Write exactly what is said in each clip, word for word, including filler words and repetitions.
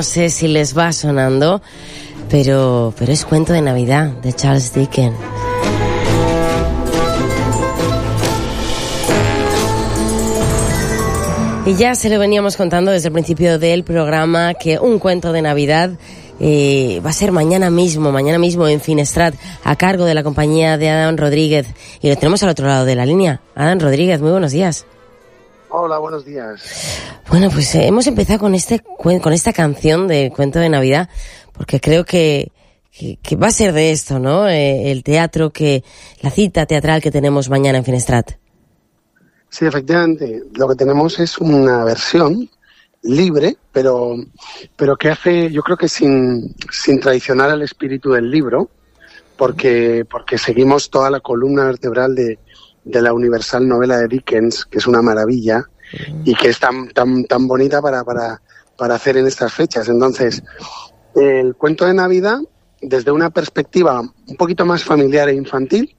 no sé si les va sonando, pero, pero es Cuento de Navidad, de Charles Dickens. Y ya se lo veníamos contando desde el principio del programa que un cuento de Navidad eh, va a ser mañana mismo, mañana mismo en Finestrat, a cargo de la compañía de Adam Rodríguez. Y lo tenemos al otro lado de la línea. Adam Rodríguez, muy buenos días. Hola, buenos días. Bueno, pues eh, hemos empezado con este con esta canción de Cuento de Navidad, porque creo que, que, que va a ser de esto, ¿no? Eh, el teatro, que la cita teatral que tenemos mañana en Finestrat. Sí, efectivamente. Lo que tenemos es una versión libre, pero, pero que hace, yo creo que sin, sin traicionar al espíritu del libro, porque, porque seguimos toda la columna vertebral de, de la universal novela de Dickens, que es una maravilla y que es tan, tan, tan bonita para, para, para hacer en estas fechas. Entonces, el cuento de Navidad, desde una perspectiva un poquito más familiar e infantil,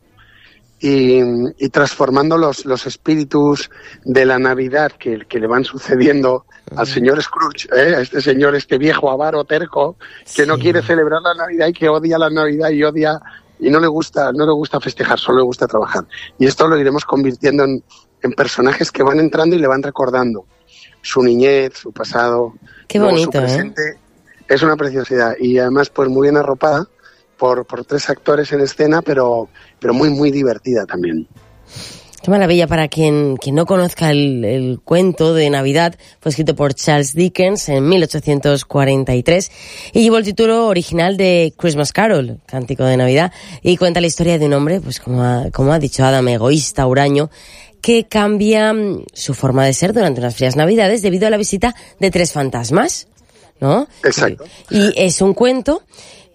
Y, y transformando los, los espíritus de la Navidad que, que le van sucediendo al señor Scrooge, ¿eh? a este señor, este viejo avaro terco, que sí. no quiere celebrar la Navidad y que odia la Navidad y odia y no le gusta, no le gusta festejar, solo le gusta trabajar. Y esto lo iremos convirtiendo en, en personajes que van entrando y le van recordando su niñez, su pasado, Qué bonito, su presente. ¿eh? Es una preciosidad y además pues muy bien arropada por, por tres actores en escena, pero pero muy, muy divertida también. Qué maravilla. Para quien, quien no conozca el, el cuento de Navidad, fue escrito por Charles Dickens en mil ochocientos cuarenta y tres y llevó el título original de Christmas Carol, Cántico de Navidad, y cuenta la historia de un hombre, pues como ha, como ha dicho Adam, egoísta, huraño, que cambia su forma de ser durante unas frías Navidades debido a la visita de tres fantasmas, ¿no? Exacto. Y es un cuento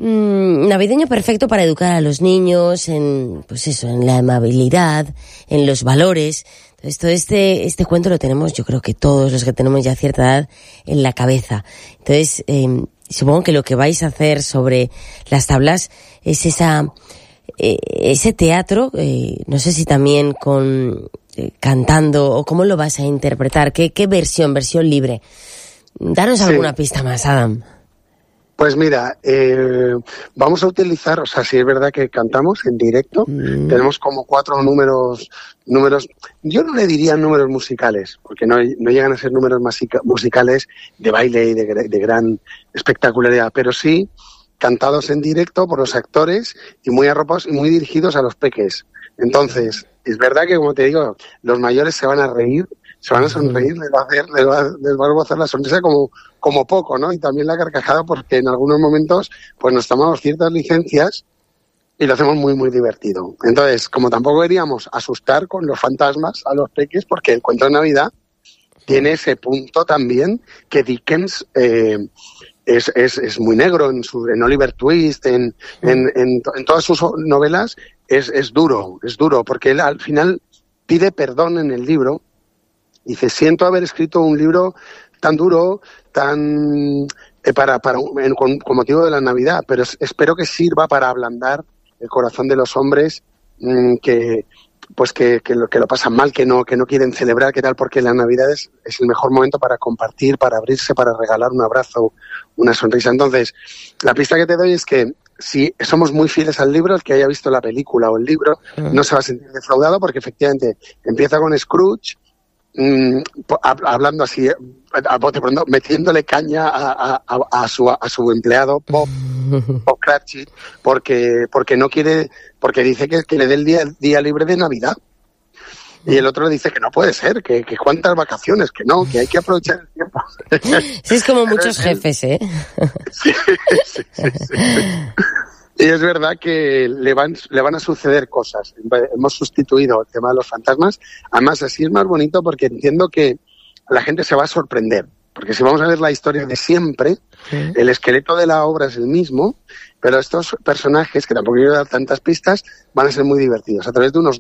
mmm, navideño perfecto para educar a los niños en, pues eso, en la amabilidad, en los valores. Entonces, todo este, este cuento lo tenemos, yo creo que todos los que tenemos ya cierta edad, en la cabeza. Entonces, eh, supongo que lo que vais a hacer sobre las tablas es esa, eh, ese teatro, eh, no sé si también con, eh, cantando, o cómo lo vas a interpretar, qué, qué versión, versión libre. Danos alguna sí. pista más, Adam. Pues mira, eh, vamos a utilizar, o sea, si es verdad que cantamos en directo, mm. tenemos como cuatro números, números, yo no le diría números musicales, porque no, no llegan a ser números masica, musicales de baile y de, de gran espectacularidad, pero sí cantados en directo por los actores y muy arropados y muy dirigidos a los peques. Entonces, es verdad que, como te digo, los mayores se van a reír, se van a sonreír, les va a hacer, les va, les va a esbozar la sonrisa como, como poco, ¿no? Y también la carcajada, porque en algunos momentos pues nos tomamos ciertas licencias y lo hacemos muy, muy divertido. Entonces, como tampoco queríamos asustar con los fantasmas a los peques, porque el cuento de Navidad tiene ese punto también que Dickens eh, es, es, es muy negro en, su, en Oliver Twist, en, en, en, en todas sus novelas, es, es duro, es duro, porque él al final pide perdón en el libro. Dice, siento haber escrito un libro tan duro, tan eh, para, para en, con, con motivo de la Navidad, pero es, espero que sirva para ablandar el corazón de los hombres mmm, que pues que, que, lo, que lo pasan mal, que no que no quieren celebrar, que tal, porque la Navidad es, es el mejor momento para compartir, para abrirse, para regalar un abrazo, una sonrisa. Entonces, la pista que te doy es que si somos muy fieles al libro, el que haya visto la película o el libro mm. no se va a sentir defraudado, porque efectivamente empieza con Scrooge, Mm, hablando así, a bote pronto, metiéndole caña a, a, a, su, a su empleado Bob, Bob Cratchit, porque porque no quiere, porque dice que, que le dé el día, día libre de Navidad. Y el otro le dice que no puede ser, que, que cuántas vacaciones, que no, que hay que aprovechar el tiempo. Sí, es como muchos jefes, ¿eh? Sí, sí, sí, sí. Y es verdad que le van, le van a suceder cosas. Hemos sustituido el tema de los fantasmas. Además, así es más bonito porque entiendo que la gente se va a sorprender. Porque si vamos a ver la historia de siempre, sí. el esqueleto de la obra es el mismo, pero estos personajes, que tampoco quiero dar tantas pistas, van a ser muy divertidos. A través de unos